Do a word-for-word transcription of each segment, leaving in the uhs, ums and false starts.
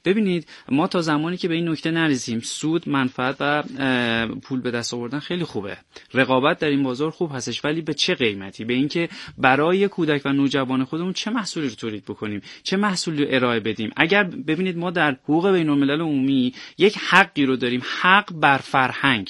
ببینید ما تا زمانی که به این نکته نرسیم سود، منفعت و پول به دست آوردن خیلی خوبه، رقابت در این بازار خوب هستش، ولی به چه قیمتی؟ به اینکه برای کودک و نوجوان خودمون چه محصولی رو تولید بکنیم، چه محصولی رو ارائه بدیم. اگر ببینید ما در حقوق بین‌الملل عمومی یک حقی رو داریم، حق بر فرهنگ.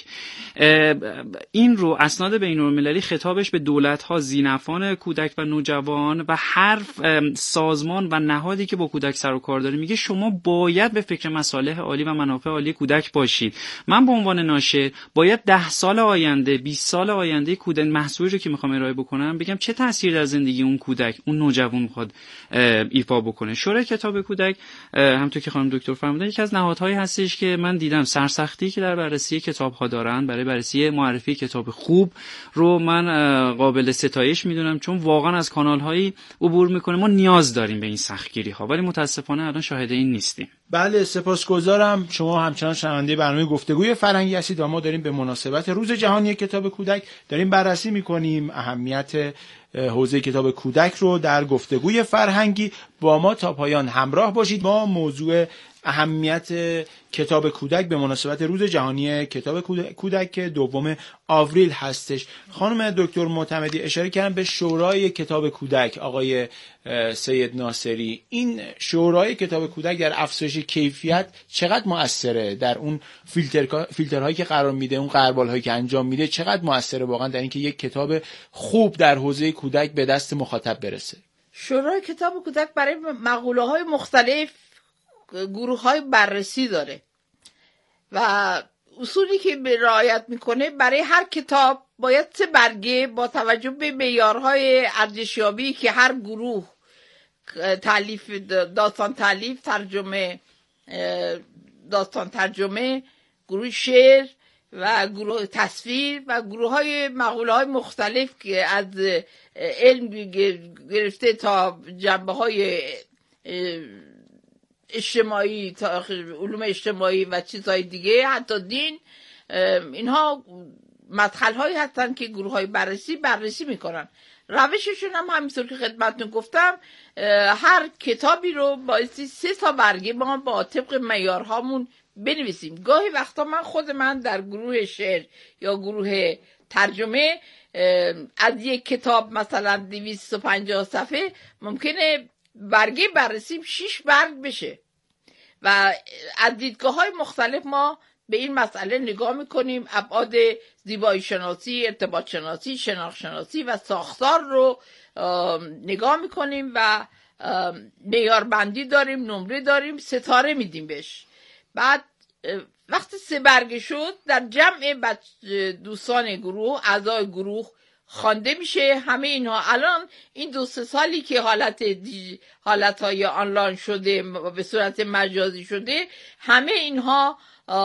این رو اسناد بین‌المللی خطابش به دولت‌ها، ذی‌نفعان کودک و نوجوان و هر سازمان و نهادی که با کودک سر و کار داره میگه شما باید به فکر مصالح عالی و منافع عالی کودک باشید. من به عنوان ناشر باید ده سال آینده، بیست سال آینده کودک محصولی رو که میخوام ارائه بکنم بگم چه تأثیر در زندگی اون کودک، اون نوجوان میخواد ایفا بکنه. شورای کتاب کودک همونطور که خانم دکتر فرمودن یکی از نهادهایی هستش که من دیدم سرسختی که در بررسی کتاب‌ها دارن برای بررسی معرفی کتاب خوب رو من قابل ستایش میدونم، چون واقعا از کانال‌هایی عبور میکنه. ما نیاز داریم به این سختگیری‌ها ولی متاسفانه الان شاهد این نیستیم. بله، سپاسگزارم. شما همچنان شنونده برنامه گفتگوی فرهنگی هستید و ما داریم به مناسبت روز جهانی کتاب کودک داریم بررسی میکنیم اهمیت حوزه کتاب کودک رو در گفتگوی فرهنگی. با ما تا پایان همراه باشید. ما موضوع اهمیت کتاب کودک به مناسبت روز جهانی کتاب کودک که دوم آوریل هستش. خانم دکتر معتمدی اشاره کردن به شورای کتاب کودک. آقای سید ناصری، این شورای کتاب کودک در افزایش کیفیت چقدر مؤثره؟ در اون فیلتر فیلترهایی که قرار میده، اون غربالهایی که انجام میده، چقدر مؤثره واقعا در اینکه یک کتاب خوب در حوزه کودک به دست مخاطب برسه؟ شورای کتاب کودک برای مقوله‌های مختلف گروه‌های بررسی داره و اصولی که به رعایت میکنه برای هر کتاب باید سه برگه با توجه به معیارهای ارزشیابی که هر گروه تالیف داستان تالیف، ترجمه داستان ترجمه، گروه شعر و گروه تصویر و گروه های مقوله های مختلف که از علم گرفته تا جنبه های اجتماعی تا علوم اجتماعی و چیزهای دیگه، حتی دین، اینها مدخل هایی هستن که گروه های بررسی بررسی میکنن. روششون هم همینطور که خدمتتون گفتم، هر کتابی رو بایستی سه تا برگه ما با طبق معیارهامون بنویسیم. گاهی وقتا من خود من در گروه شعر یا گروه ترجمه از یک کتاب مثلا دویست و پنجاه صفحه ممکنه برگه بررسیم شش برگ بشه و از دیدگاه های مختلف ما به این مسئله نگاه میکنیم. ابعاد زیبایی شناسی، ارتباط شناسی، شناخت شناسی و ساختار رو نگاه میکنیم و معیار بندی داریم، نمره داریم، ستاره میدیم بهش. بعد وقتی سه برگه شد در جمع دوستان گروه، اعضای گروه خوانده میشه. همه اینها الان این دو سه سالی که حالت حالتهای آنلاین شده، به صورت مجازی شده، همه اینها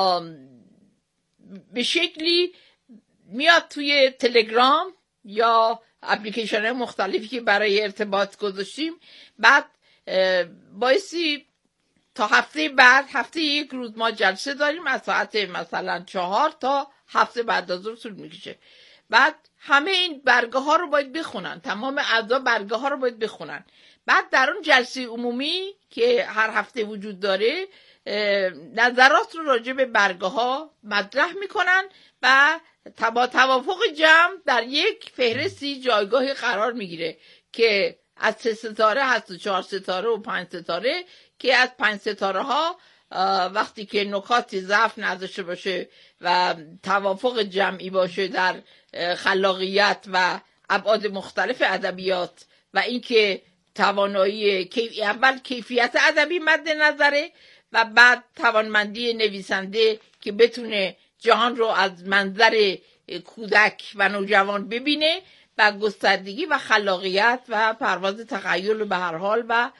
به شکلی میاد توی تلگرام یا اپلیکیشن مختلفی که برای ارتباط گذاشتیم. بعد بایستی تا هفته بعد، هفته یک روز ما جلسه داریم از ساعت مثلا چهار تا هفته بعد از ظهر طول میکشه. بعد همه این برگه ها رو باید بخونن، تمام اعضا برگه ها رو باید بخونن. بعد در اون جلسه عمومی که هر هفته وجود داره نظرات رو راجع به برگه ها مطرح میکنن و با توافق جمع در یک فهرستی جایگاهی قرار میگیره که از سه ستاره هست و چهار ستاره و پنج ستاره، که از پنج ستاره ها وقتی که نکات ضعف نداشته باشه و توافق جمعی باشه در خلاقیت و ابعاد مختلف ادبیات و اینکه توانایی کیف... اول کیفیت ادبی مد نظره و بعد توانمندی نویسنده که بتونه جهان رو از منظر کودک و نوجوان ببینه و گستردگی و خلاقیت و پرواز تخیل به هر حال و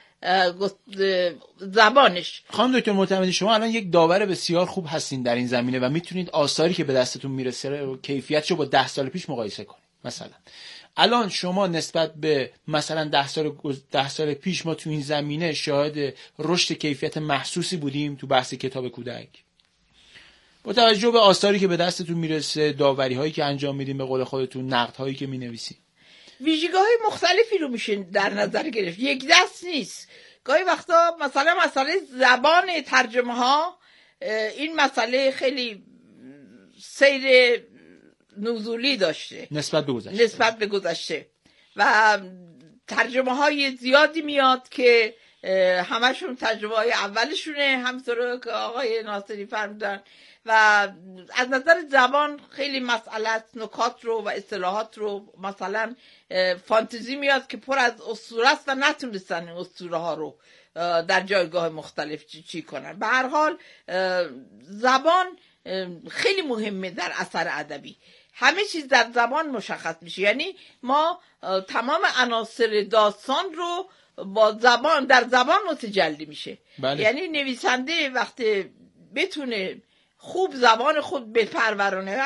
زبانش. خانم دکتر معتمدی، شما الان یک داور بسیار خوب هستین در این زمینه و میتونید آثاری که به دستتون میرسه و کیفیتشو با ده سال پیش مقایسه کنید. مثلا الان شما نسبت به مثلا ده سال ده سال پیش ما تو این زمینه شاهد رشد کیفیت محسوسی بودیم تو بحث کتاب کودک؟ با توجه به آثاری که به دستتون میرسه، داوری هایی که انجام میدین، به قول خودتون نقد هایی که مینویسین، ویژگی‌های مختلفی رو میشه در نظر گرفت. یک دست نیست. گاهی وقتا مثلا مسئله زبان ترجمه ها، این مسئله خیلی سیر نزولی داشته نسبت به گذشته نسبت به گذشته و ترجمه های زیادی میاد که همشون تجربه های اولشونه، همطور که آقای ناصری فرمودن، و از نظر زبان خیلی مسئله نکات رو و اصطلاحات رو، مثلا فانتزی میاد که پر از اسطوره است و نتونستن این اسطوره ها رو در جایگاه مختلف چی, چی کنن. به هر حال زبان خیلی مهمه در اثر ادبی، همه چیز در زبان مشخص میشه. یعنی ما تمام عناصر داستان رو با زبان در زبان متجلی میشه. بله. یعنی نویسنده وقتی بتونه خوب زبان خود بپرورونه،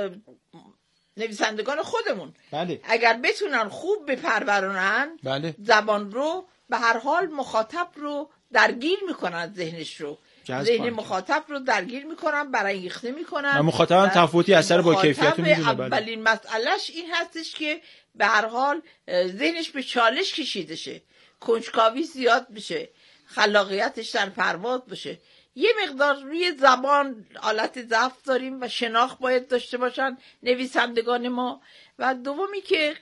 نویسندگان خودمون بله. اگر بتونن خوب بپرورونن بله. زبان رو، به هر حال مخاطب رو درگیر میکنن، ذهنش رو ذهن مخاطب رو درگیر میکنن، برانگیخته میکنن و مخاطب هم تفاوتی اثر با کیفیت رو میدونه. اولین مسئلهش این هستش که به هر حال ذهنش به چالش کشیده شه، کنجکاوی زیاد بشه، خلاقیتش در پرواز بشه. یه مقدار روی زبان حالت ضعف داریم و شناخت باید داشته باشن نویسندگان ما. و دومی که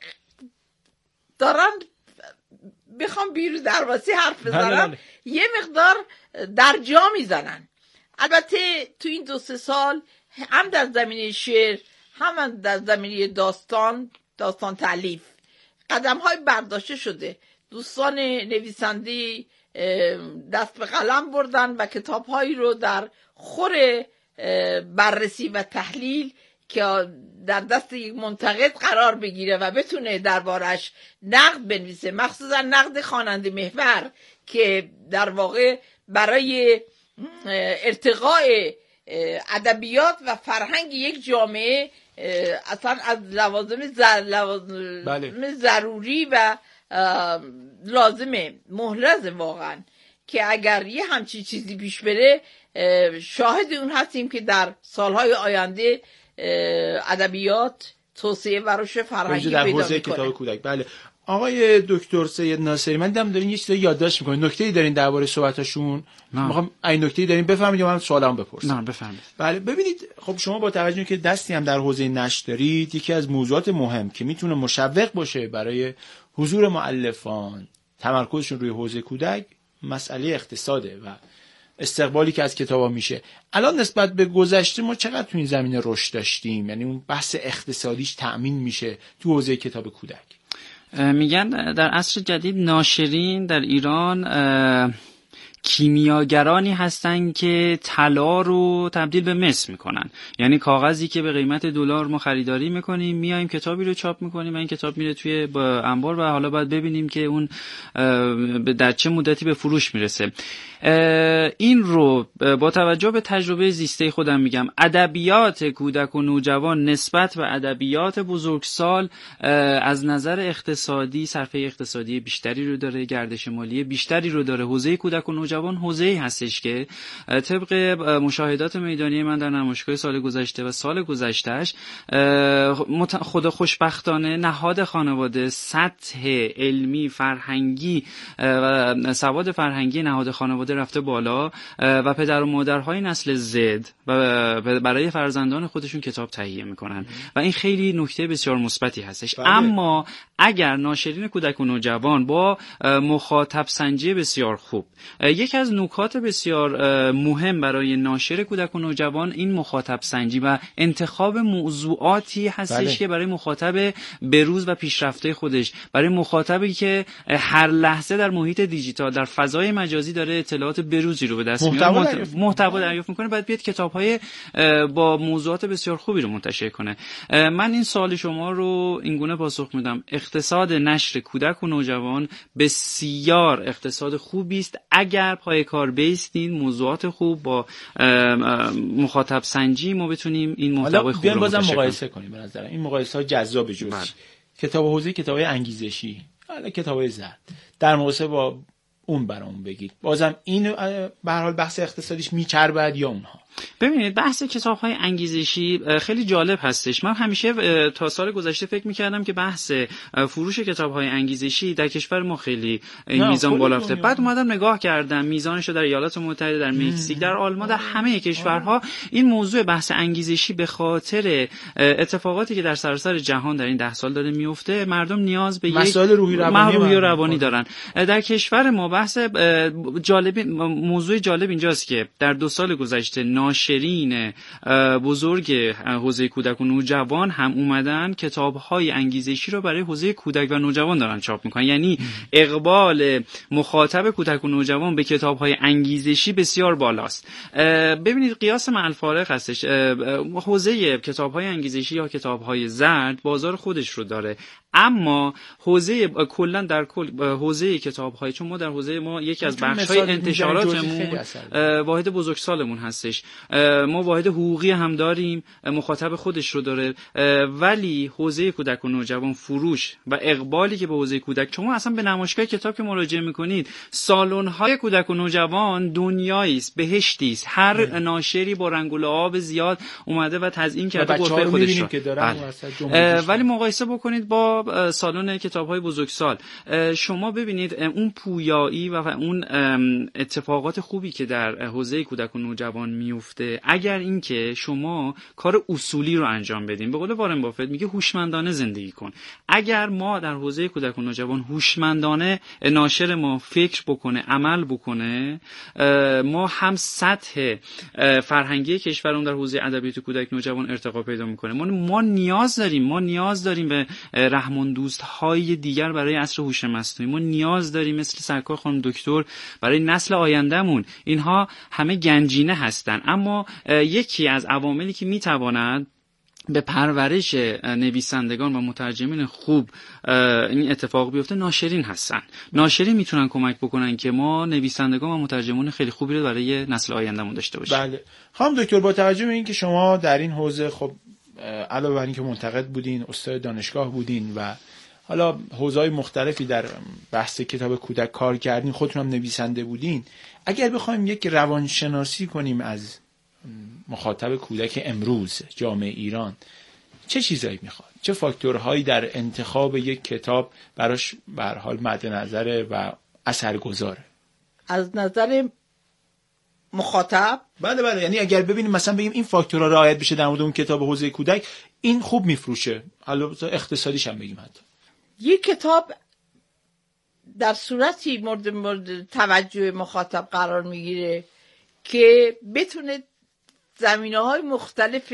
دارن بخوام بیرو درواسی حرف بزنن، یه مقدار در جا میزنن. البته تو این دو سه سال هم در زمینه شعر هم در زمینه داستان داستان تالیف قدم های برداشته شده. دوستان نویسندی دست به قلم بردن و کتاب هایی رو در خور بررسی و تحلیل که در دست یک منتقد قرار بگیره و بتونه دربارش نقد بنویسه، مخصوصا نقد خواننده محور که در واقع برای ارتقاء ادبیات و فرهنگ یک جامعه اصلا از لوازم, زر... لوازم بله. ضروری و لازمه، محرز واقعا، که اگر یه همچین چیزی پیش بره شاهد اون هستیم که در سالهای آینده ادبیات توسعه و رشد فرهنگی در پیدا حوزه میکنه. کتاب کودک. بله. آقای دکتر سید ناصری، من دیدم دارین یه چیزی یادداشت میکنین، نکته‌ای دارین درباره صحبتاشون؟ میخوام این نکته‌ای دارین بفهمید یا من سوالام بپرسم؟ نه بفهمید. بله ببینید، خب شما با توجه که دستی هم در حوزه نشر دارید، یکی از موضوعات مهم که میتونه مشوق باشه برای حضور مؤلفان تمرکزشون روی حوزه کودک مسئله اقتصاده و استقبالی که از کتابا میشه. الان نسبت به گذشته ما چقدر تو این زمینه رشد داشتیم؟ یعنی اون بحث اقتصادیش تأمین میشه تو حوزه کتاب کودک؟ میگن در عصر جدید ناشرین در ایران کیمیاگرانی هستن که طلا رو تبدیل به مس میکنن. یعنی کاغذی که به قیمت دلار ما خریداری میکنیم، میایم کتابی رو چاپ میکنیم و این کتاب میره توی انبار و حالا باید ببینیم که اون در چه مدتی به فروش میرسه. این رو با توجه به تجربه زیسته خودم میگم، ادبیات کودک و نوجوان نسبت به ادبیات بزرگسال از نظر اقتصادی صرفه اقتصادی بیشتری رو داره، گردش مالی بیشتری رو داره. حوزه کودک و نوجوان حوزه‌ای هستش که طبق مشاهدات میدانی من در نمایشگاه سال گذشته و سال گذشتهش خدا خوشبختانه نهاد خانواده، سطح علمی فرهنگی و سواد فرهنگی نهاد خانواده رفته بالا و پدر و مادرهای نسل زد و برای فرزندان خودشون کتاب تهیه میکنن و این خیلی نکته بسیار مثبتی هستش. بله. اما اگر ناشرین کودک و نوجوان با مخاطب سنجی بسیار خوب، یکی از نکات بسیار مهم برای ناشر کودک و نوجوان این مخاطب سنجی و انتخاب موضوعاتی هستش. بله. که برای مخاطب بروز و پیشرفته خودش، برای مخاطبی که هر لحظه در محیط دیجیتال در فضای مجازی داره اطلاعات بروزی رو به دست میاره، محتوا دریافت میکنه، باید بیاد کتاب‌های با موضوعات بسیار خوبی رو منتشر کنه. من این سوال شما رو اینگونه پاسخ میدم: اقتصاد نشر کودک و نوجوان بسیار اقتصاد خوبی است اگر پای کار بیستین، موضوعات خوب با مخاطب سنجی ما بتونیم این محتوای خوب رو بازم مقایسه کنیم. به نظر این مقایسه ها جذاب جوش. کتاب حوزه کتابای انگیزشی، حالا کتابای زرد، در مقایسه با اون برامون بگید، بازم این به هر حال بحث اقتصادیش میچربد یا اونها؟ ببینید بحث کتاب‌های انگیزشی خیلی جالب هستش. من همیشه تا سال گذشته فکر می‌کردم که بحث فروش کتاب‌های انگیزشی در کشور ما خیلی این میزان بالا رفته. بعد اومدم نگاه کردم میزانش رو در ایالات متحده، در مکزیک، در آلمان، در همه کشورها این موضوع بحث انگیزشی به خاطر اتفاقاتی که در سراسر جهان در این ده سال داره میفته، مردم نیاز به یک مسائل روحی روانی, روحی روانی دارن. در کشور ما بحث جالب موضوع جالب اینجاست که در دو سال گذشته ناشرین بزرگ حوزه کودک و نوجوان هم اومدن کتاب‌های انگیزشی رو برای حوزه کودک و نوجوان دارن چاپ میکنن. یعنی اقبال مخاطب کودک و نوجوان به کتاب‌های انگیزشی بسیار بالاست. ببینید قیاس مع الفارق هستش. حوزه کتاب‌های انگیزشی یا کتاب‌های زرد بازار خودش رو داره، اما حوزه کلا در کل حوزه کتاب‌های، چون ما در حوزه ما یکی از بخش‌های انتشاراتمون واحد بزرگسالمون هستش، ما واحد حقوقی هم داریم، مخاطب خودش رو داره، ولی حوزه کودک و نوجوان فروش و اقبالی که به حوزه کودک، شما اصلا به نمایشگاه کتاب که مراجعه می‌کنید، سالن‌های کودک و نوجوان دنیایی است، بهشتی است. هر ناشری با رنگ و لعاب زیاد اومده و تزیین کرده غرفه خودش رو، ولی مقایسه بکنید با سالن کتاب‌های بزرگسال، شما ببینید اون پویایی و اون اتفاقات خوبی که در حوزه کودک و نوجوان میفته، اگر اینکه شما کار اصولی رو انجام بدین. به قول وارن بافت میگه هوشمندانه زندگی کن. اگر ما در حوزه کودک و نوجوان هوشمندانه ناشر ما فکر بکنه، عمل بکنه، ما هم سطح فرهنگی کشورمون در حوزه ادبیات کودک نوجوان ارتقا پیدا میکنه. ما ما نیاز داریم ما نیاز داریم به رحمان دوست های دیگر برای عصر هوش مصنوعی. ما نیاز داریم مثل سرکار خانم دکتر برای نسل آیندهمون. اینها همه گنجینه هستن، اما یکی از عواملی که میتواند به پرورش نویسندگان و مترجمین خوب این اتفاق بیفته ناشرین هستن. ناشرین میتونن کمک بکنن که ما نویسندگان و مترجمان خیلی خوبی رو برای نسل آیندهمون داشته باشیم. بله خانم دکتر، با توجه به اینکه شما در این حوزه خب علاوه بر اینکه منتقد بودین، استاد دانشگاه بودین و حالا حوزه‌های مختلفی در بحث کتاب کودک کار کردین، خودتون هم نویسنده بودین، اگر بخوایم یک روانشناسی کنیم از مخاطب کودک امروز جامعه ایران، چه چیزایی میخواد؟ چه فاکتورهایی در انتخاب یک کتاب براش به هر حال مد نظره و اثرگذاره؟ از نظر مخاطب؟ بله بله، یعنی اگر ببینیم مثلا بگیم این فاکتورها رعایت بشه در مورد اون کتاب حوزه کودک، این خوب میفروشه، البته اقتصادیش هم بگیم. حتی یک کتاب در صورتی مورد مورد توجه مخاطب قرار میگیره که بتونه زمینه‌های مختلف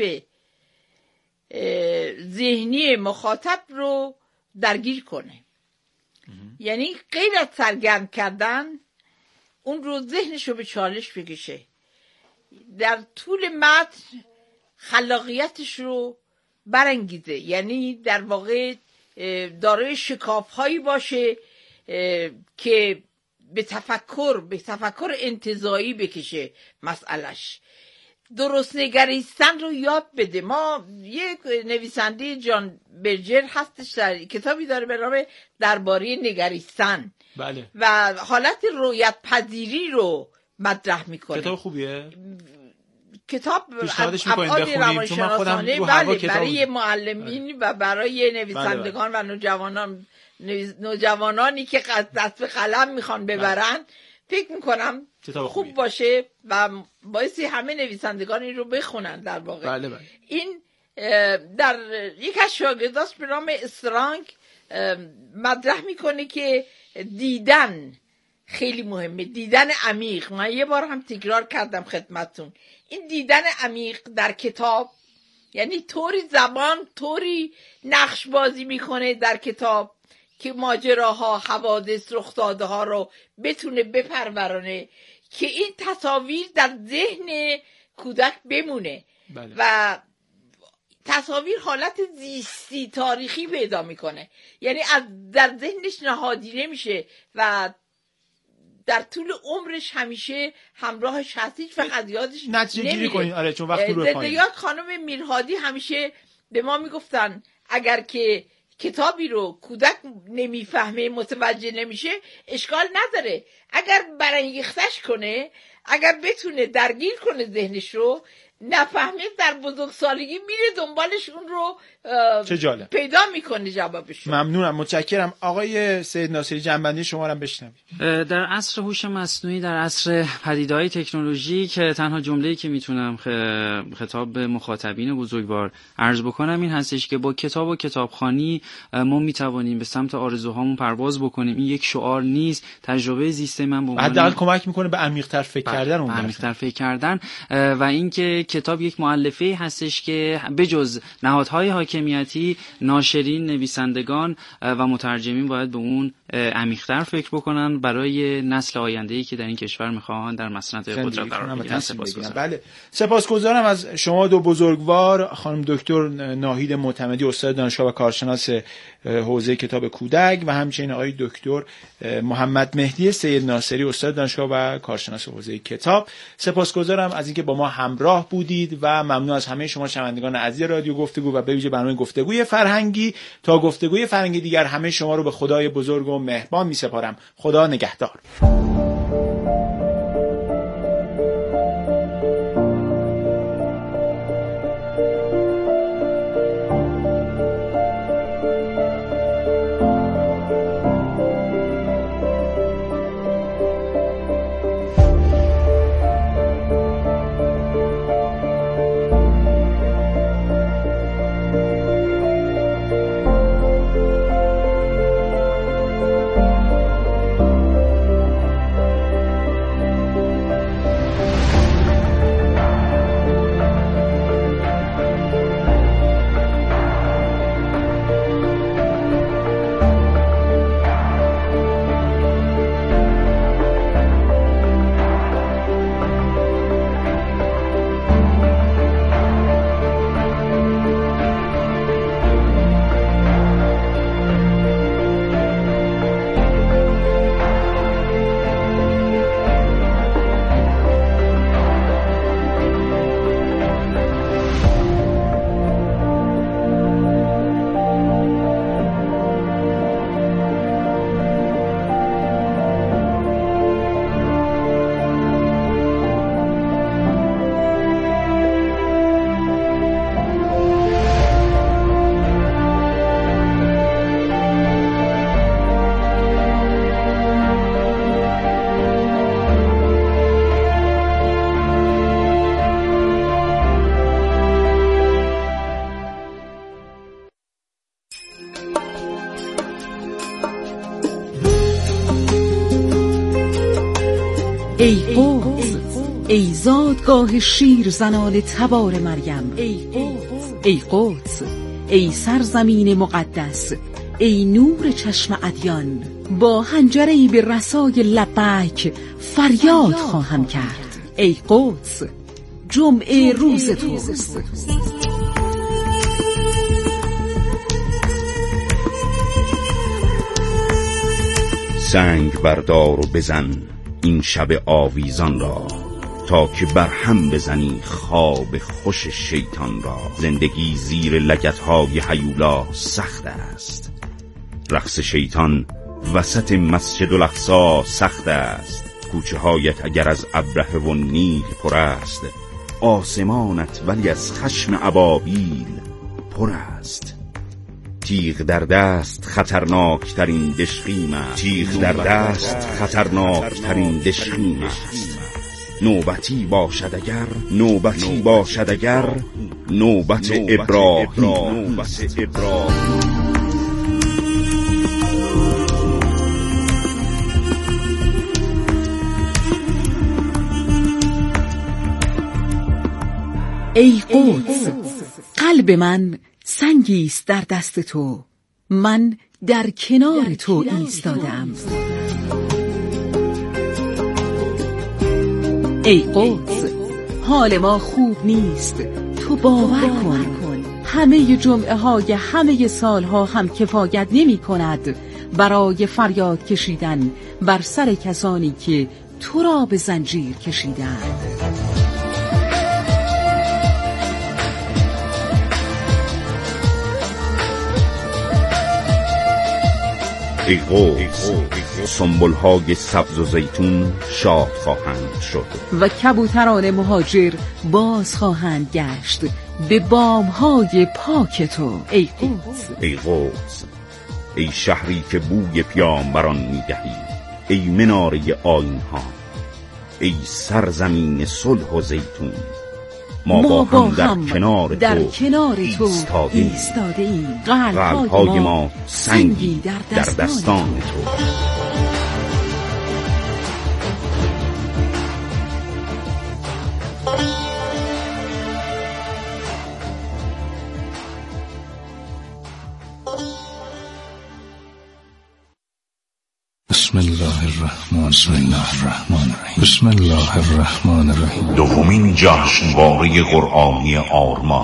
ذهنی مخاطب رو درگیر کنه. یعنی غیر از سرگرم کردن، اون رو ذهنش رو به چالش بکشه، در طول متن خلاقیتش رو برانگیزه، یعنی در واقع دارای شکاف‌هایی باشه که به تفکر به تفکر انتزاعی بکشه مسئلهش، درست نگریستن رو یاد بده. ما یک نویسنده جان برجر هستش در کتابی داره به نام درباره نگریستن، بله، و حالت رویت پذیری رو مطرح میکنه. کتاب خوبیه، کتاب پیشنهادش میکنید بخونیم، چون من خودم رو هوا کتاب برای معلمین و برای نویسندگان و نوجوانان نوجوانانی که دست به قلم میخوان ببرن، فکر میکنم خوب باشه و باعث همه نویسندگان این رو بخونن. در واقع بله بله. این در یک از شاگرداش به نام استرانگ مطرح میکنه که دیدن خیلی مهمه، دیدن عمیق. من یه بار هم تکرار کردم خدمتتون، این دیدن عمیق در کتاب، یعنی طوری زبان طوری نقش بازی میکنه در کتاب که ماجراها، حوادث، رخدادها رو بتونه بپرورونه که این تصاویر در ذهن کودک بمونه. بله. و تصاویر حالت زیستی تاریخی پیدا میکنه، یعنی از در ذهنش نهادینه میشه و در طول عمرش همیشه همراهش هست، هیچ وقت از یادش نتیجه گیری کنین. آره چون وقت رو پایین. خانم میرهادی همیشه به ما میگفتن اگر که کتابی رو کودک نمیفهمه، متوجه نمیشه، اشکال نداره. اگر برانگیختش کنه، اگر بتونه درگیر کنه ذهنش رو، نفهمید در بزرگسالگی میره دنبالش، اون رو چه جالب پیدا میکنه جوابش. ممنونم، متشکرم. آقای سید ناصری جنبندی شما رو هم بشنویم. در عصر هوش مصنوعی، در عصر پدیده‌های تکنولوژیک، تنها جمله‌ای که میتونم خطاب به مخاطبین بزرگوار عرض بکنم این هستش که با کتاب و کتابخوانی ما میتوانیم به سمت آرزوهامون پرواز بکنیم. این یک شعار نیست، تجربه زیسته من به عنوان حداقل کمک میکنه به عمیق‌تر فکر کردن اون عمیق‌تر فکر کردن و اینکه کتاب یک مؤلفه هستش که بجز نهادهای حاکمیتی، ناشرین، نویسندگان و مترجمین باید به اون عمیق‌تر فکر بکنن برای نسل آینده‌ای که در این کشور میخواهند در مسند قدرت قرار بگیرن. سپاسگزارم. بله، سپاسگزارم از شما دو بزرگوار، خانم دکتر ناهید معتمدی، استاد دانشگاه و کارشناس حوزه کتاب کودک، و همچنین آقای دکتر محمد مهدی سید ناصری، استاد دانشگاه و کارشناس حوزه کتاب. سپاسگزارم از اینکه با ما همراه بودید و ممنون از همه شما شنوندگان عزیز رادیو گفتگو و به ویژه برنامه گفتگوی فرهنگی. تا گفتگوی فرهنگی دیگر همه شما رو به خدای بزرگ و مهربان می‌سپارم. خدا نگهدار. ای قدس، ای زادگاه شیر زنان تبار مریم، ای قدس، ای سرزمین مقدس، ای نور چشم ادیان، با حنجره‌ای به رسای لبیک فریاد خواهم کرد. ای قدس، جمعه روز توست. سنگ بردار و بزن این شب آویزان را، تا که برهم بزنی خواب خوش شیطان را. زندگی زیر لگدهای هیولا سخت است، رقص شیطان وسط مسجد الاقصی سخت است. کوچه هایت اگر از ابرهه و نیل پر است، آسمانت ولی از خشم ابابیل پر است. تیغ در دست خطرناک ترین دشخیم است، تیغ در دست خطرناک ترین دشخیم است. نوبتی باشد اگر، نوبتی باشد اگر، نوبت ابراهیم، نوبت ابراهیم. ای قدس، قلب من سنگی است در دست تو، من در کنار تو ایستادم. ای قدس، حال ما خوب نیست، تو باور کن. همه جمعه های همه سالها هم کفایت نمی کند برای فریاد کشیدن بر سر کسانی که تو را به زنجیر کشیدند. ای قدس، سنبل‌های سبز و زیتون شاد خواهند شد و کبوتران مهاجر باز خواهند گشت به بام‌های پاک تو ای قدس. ای قدس، ای شهری که بوی پیامبران می‌دهی، ای مناره آیین‌ها، ای سرزمین صلح و زیتون، ما, ما با هم در کنار در تو کنار تو ایستاده ایم. ایستاده ایم. قلب‌های ما سنگی در دستان, در دستان تو. بسم الله الرحمن بسم الله الرحمن الرحیم بسم الله الرحمن الرحیم دومین جشنواره قرآنی آرمان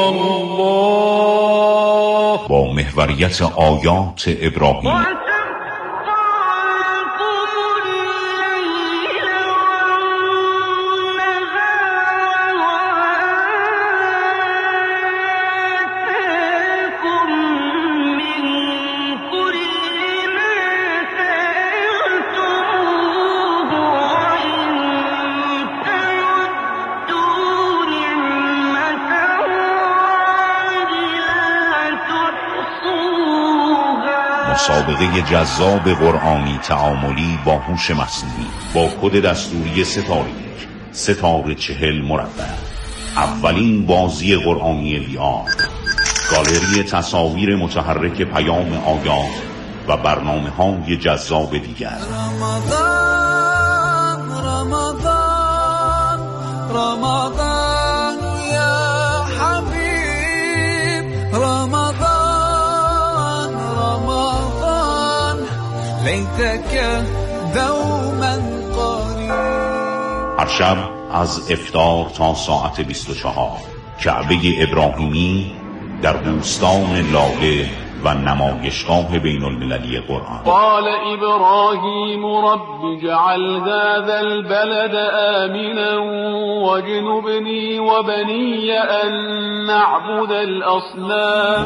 با محوریت آیات ابراهیم. مسابقه جذاب قرآنی تعاملی با هوش مصنوعی با کد دستوری ستاره یک ستاره چهل مربع. اولین بازی قرآنی وی آر، گالری تصاویر متحرک پیام آیات و برنامه های جذاب دیگر. رمضان رمضان رمضان یا حبیب، رمضان رمضان لیتک دوما قریب. هر شب از افطار تا ساعت بیست و چهار کعبه ابراهیمی در بوستان لاله و نمایشگاه بین المللی قرآن. قال ابراهیم رب اجعل هذا البلد آمنا واجنبني وبني ان نعبد الاصنام.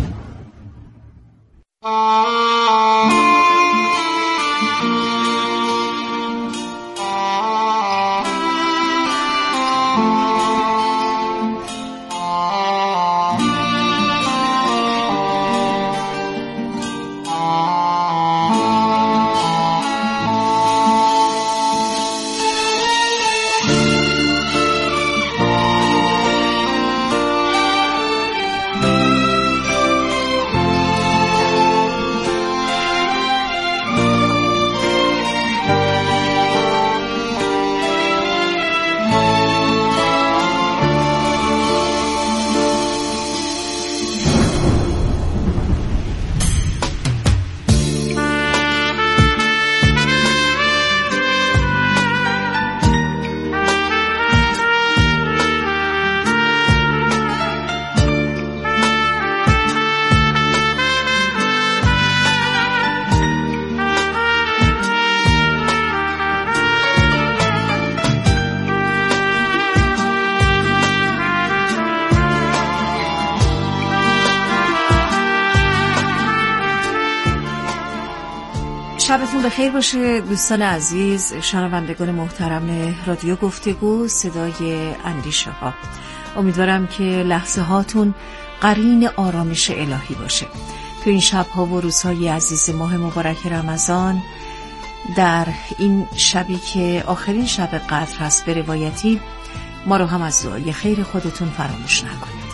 شبتون بخیر باشه دوستان عزیز، شنوندگان محترم رادیو گفتگو صدای اندیشه ها. امیدوارم که لحظه هاتون قرین آرامش الهی باشه. تو این شبها و روزهای عزیز ماه مبارک رمضان، در این شبی که آخرین شب قدر هست به روایتی، ما رو هم از دعای خیر خودتون فراموش نکنید.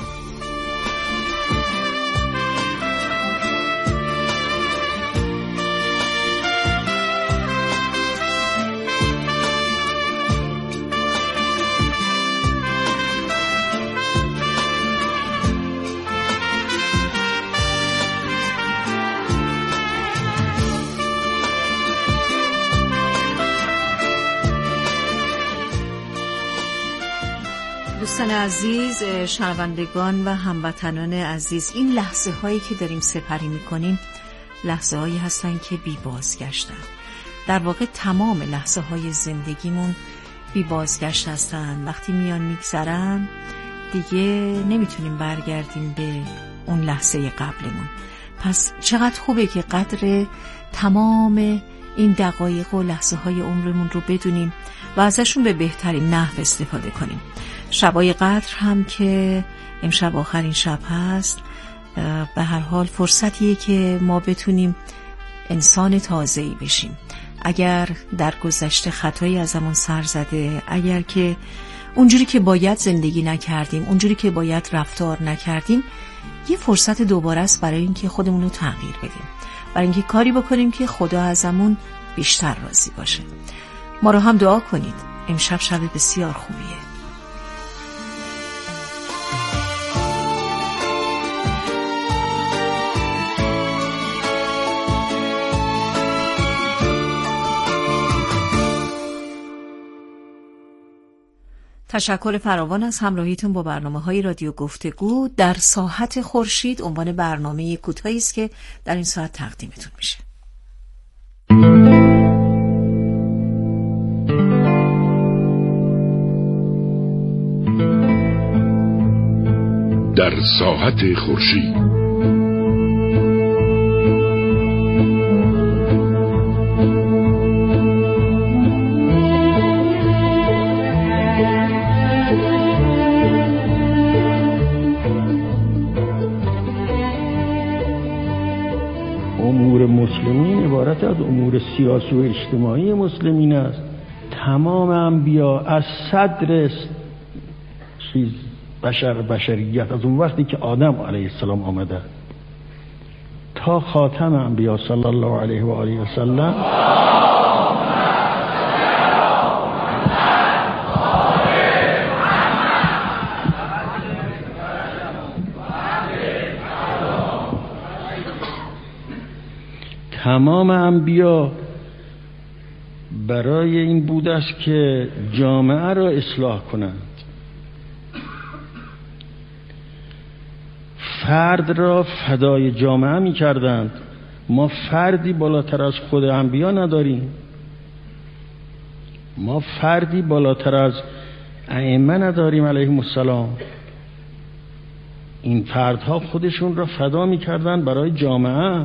دوستان عزیز، شنوندگان و هموطنان عزیز، این لحظه هایی که داریم سپری میکنیم لحظه هایی هستن که بی بازگشتن. در واقع تمام لحظه های زندگیمون بی بازگشت هستن. وقتی میان میگذرن دیگه نمیتونیم برگردیم به اون لحظه قبلمون. پس چقدر خوبه که قدر تمام این دقایق و لحظه های عمرمون رو بدونیم و ازشون به بهترین نحو استفاده کنیم. شبای قدر هم که امشب آخرین شب هست، به هر حال فرصتیه که ما بتونیم انسان تازه‌ای بشیم. اگر در گذشته خطایی ازمون سر زده، اگر که اونجوری که باید زندگی نکردیم، اونجوری که باید رفتار نکردیم، یه فرصت دوباره است برای اینکه خودمون رو تغییر بدیم، برای اینکه کاری بکنیم که خدا ازمون بیشتر راضی باشه. ما رو هم دعا کنید. امشب شب بسیار خوبیه. تشکر فراوان از همراهیتون با برنامه‌های رادیو گفتگو در ساحت خورشید. عنوان برنامه کوتاهی است که در این ساعت تقدیمتون میشه. در ساحت خورشید امور مسلمین عبارت از امور سیاسی و اجتماعی مسلمین است. تمام انبیا از صدر چیز بشر بشریت، از اون وقتی که آدم علیه السلام آمده تا خاتم انبیا صلی الله علیه و آله و سلم، تمام انبیا برای این بود است که جامعه را اصلاح کنند، فرد را فدای جامعه می کردند. ما فردی بالاتر از خود انبیا نداریم، ما فردی بالاتر از ائمه نداریم علیهم السلام. این فردها خودشون را فدا می کردند برای جامعه.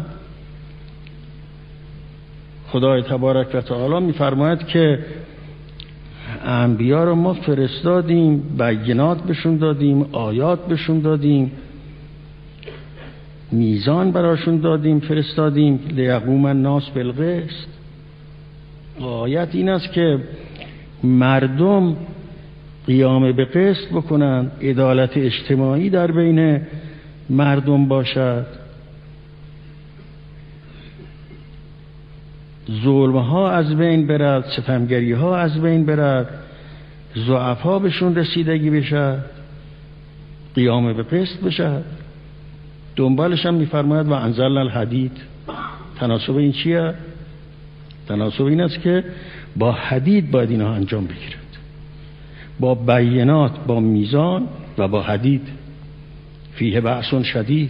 خدای تبارک و تعالی می‌فرماید که انبیا رو ما فرستادیم، بینات بهشون دادیم، آیات بهشون دادیم، میزان براشون دادیم، فرستادیم لیقوم الناس بالقسط. آیت این است که مردم قیام به قسط بکنند، عدالت اجتماعی در بین مردم باشد، ظلم ها از بین برد، ستمگری ها از بین برد، ضعفا بهشون رسیدگی بشد، قیام به قسط بشد. دنبالش هم میفرماید و انزلنا الحدید. تناسب این چیه؟ تناسب این است که با حدید باید اینها انجام بگیرد، با بینات، با میزان و با حدید. فیه بأس شدید.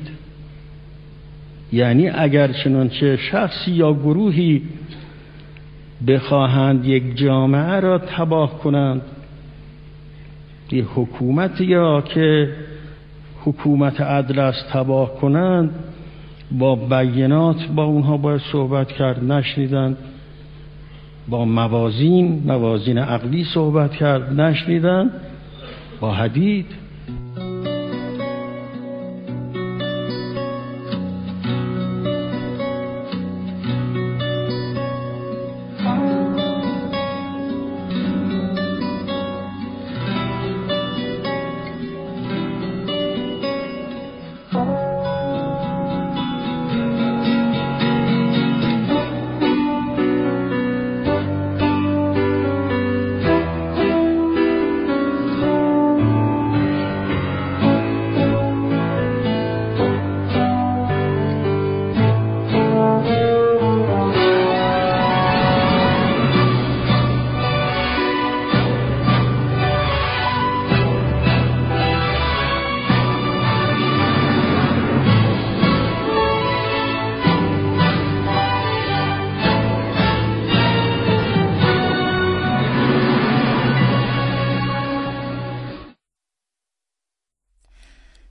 یعنی اگر چنانچه شخصی یا گروهی بخواهند یک جامعه را تباه کنند، یک حکومت یا که حکومت عدل است تباه کنند، با بینات با اونها باید صحبت کرد، نشنیدند. با موازین موازین عقلی صحبت کرد، نشنیدند. با حدید.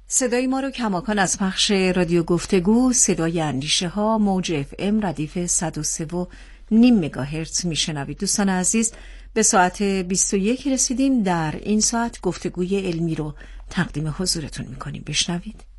صدای ما رو کماکان از پخش رادیو گفتگو صدای اندیشه ها موج اف ام ردیف صد و سه و نیم مگاهرتز میشنوید. دوستان عزیز، به ساعت بیست و یک رسیدیم. در این ساعت گفتگوی علمی رو تقدیم حضورتون میکنیم. بشنوید.